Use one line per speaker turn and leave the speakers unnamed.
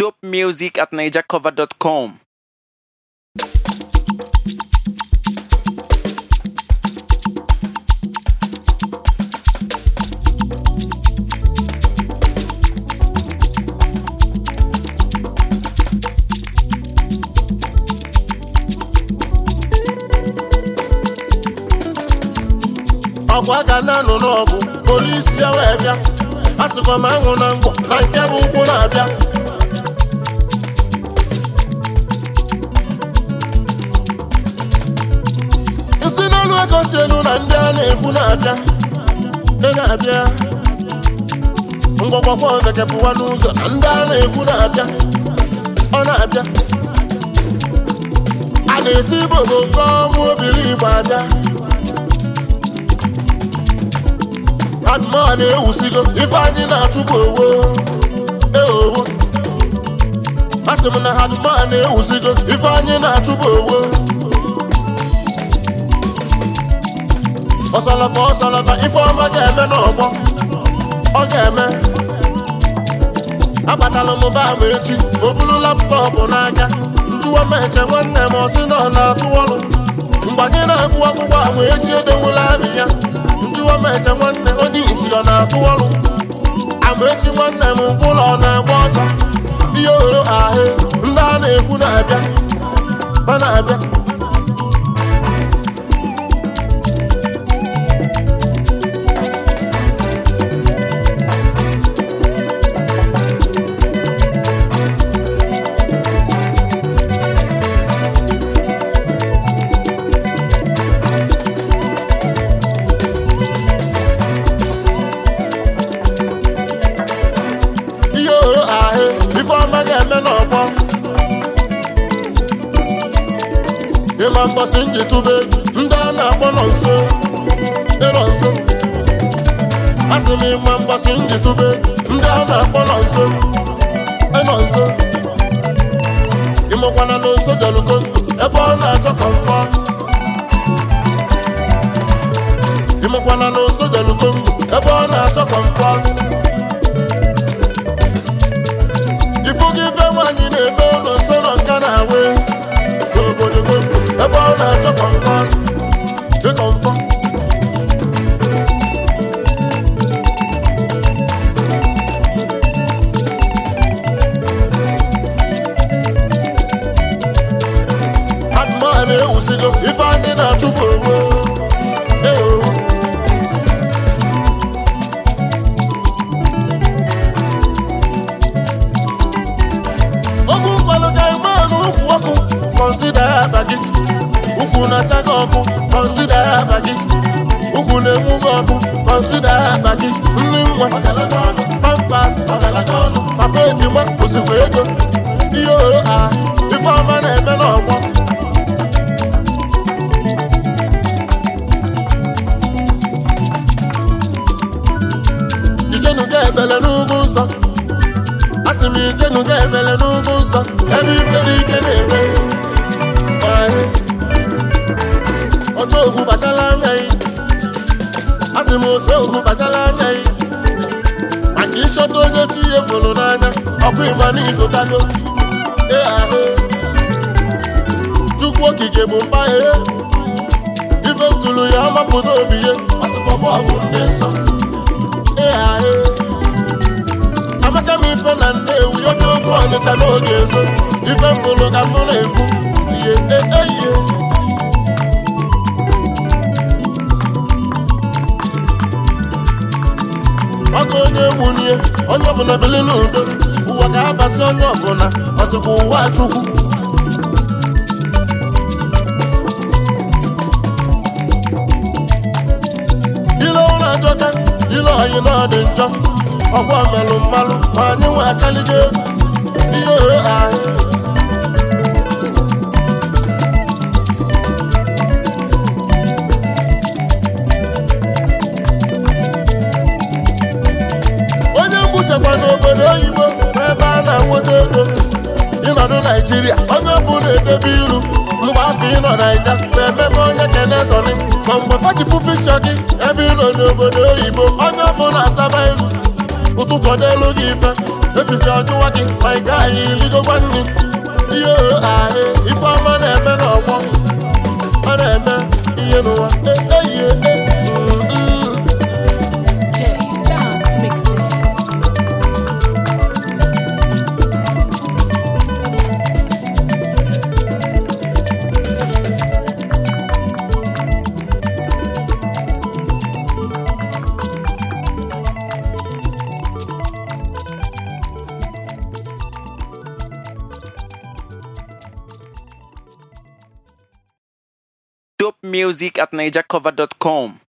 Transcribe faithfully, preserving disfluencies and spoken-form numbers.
dope music at niger cover dot com.
Agwa ga na no n'ọgụ polisi ya wee bịa asịkwa m anwụ na ngwọ na nke bụ ụkwụ na-abịa isi n'elu ego si elu na ndị a na-ekwu na-abịa ndị na-abịa ngwọgwọgwọ bekepụwa n'ụzọ na ndị a na-ekwu na-abịa ọ na-abịa a na-esi bogo nke ọmụ obiri Igbo abịa Adman ewusigo ife anyị na-achụpụ owo eowo asị m na Adman ewusigo ife anyị na-achụpụ owo ọsalafa ọsalafa ife ọma ga-eme n'ọgbọ ọ ga-eme abatala m ba m echi o buru laptọpụ n'aka njụwa m eche nwanne m ọsị na ọ na-atụ ọrụ mgbe anyị na-agụ akwụkwọ ama echi edewula abị ya njụwa m eche nwanne onye iti ọ na-atụ ọrụ ama echi nwanne m ụlọ ọ na-agba ọsọ ihe oro ahụ ndị a na-ekwu na-abịa ọ na-abịa ịma mgbasị njitube ndị a na-akpọ nọ nso ịnọ nso asị m ịma mgbasị njitube ndị a na-akpọ nọ nso ịnọ nso ịmụkwana n'oso jelugo ebe ọ na-achọ kọmfọ ịmụkwana n'oso jelugo ebe ọ na-achọ kọmfọ ifu gị ibe nwaanyị na-ebe ụlọ nso nọ nka na-awe n'obodo ebe ọ na-achọ kọmfọ dị kọmfọ Adman ewusigo ife anyị na-achụpụ owo ogu nkwalụ ga ime n'ukwu ọkụ consider aba gị ukwu na-achaghị ọkụ consider aba gị ukwu na-enwu gị ọkụ consider aba gị nri nwa pampas papa ejima osikwa ego ihe oro a ife ọma na-eme n'ọgbọ ijenuga ebele n'ugwu nsọ asị m ijenuga ebele n'ugwu nsọ ebe ifere ike na-eme otu ogwu bachala anya yi asị m otu ogwu bachala anya yi maka ịchọta onye ti ihe fụrụ n'anya ọkụ ịgba n'igo kago ee ahụ Chukwu okike bụ mba ihe ife ntụrụ ya ọmapụta obi ihe asịkpọbọ ọgwụ ndị nsọ ee ahụ amaka m ife na Nnewi oge otu Ọnịcha n'oge ezo ife mfụrụ ka m na-ekwu ihe eihe ọgụ onye gbunye onye ọbụla bili n'udo ụwa ga-abasị onye ọbụla ọsịkwa ụwa Chukwu ile ụlọ ajọka ile ọyị na ọ dị njọ ọgwụ melụ mmalụ ma anyị nwe akaligo egwu ihe ohe ahụ chekwa n'obodo oyibo ebe a na-enweta ego ịnọdụ Naijiria onye ọbụla edebe iru mgbe afọ ịnọ Naija ma ememe onye kenesoni ma mgbe fachifu pikchọ gị ebe ịnọ n'obodo oyibo onye ọbụla asaba iru ụtụtụ n'elu gị ife efifi ọjụwa gị ma ị gaghị ligokwa nri ihe ahụ ife ọma na-eme n'ọgbọ ọ na-eme ihe n'ụwa eyie
Dope music at niger cover dot com.